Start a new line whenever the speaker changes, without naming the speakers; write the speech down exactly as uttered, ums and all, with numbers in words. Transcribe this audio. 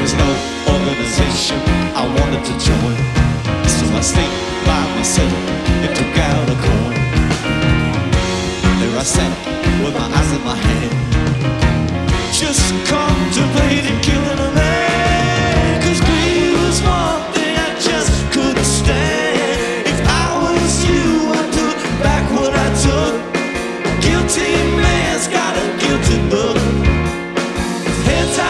was no organization I wanted to join, so I stayed by myself and took out a coin. There I sat with my eyes in my hand, just contemplating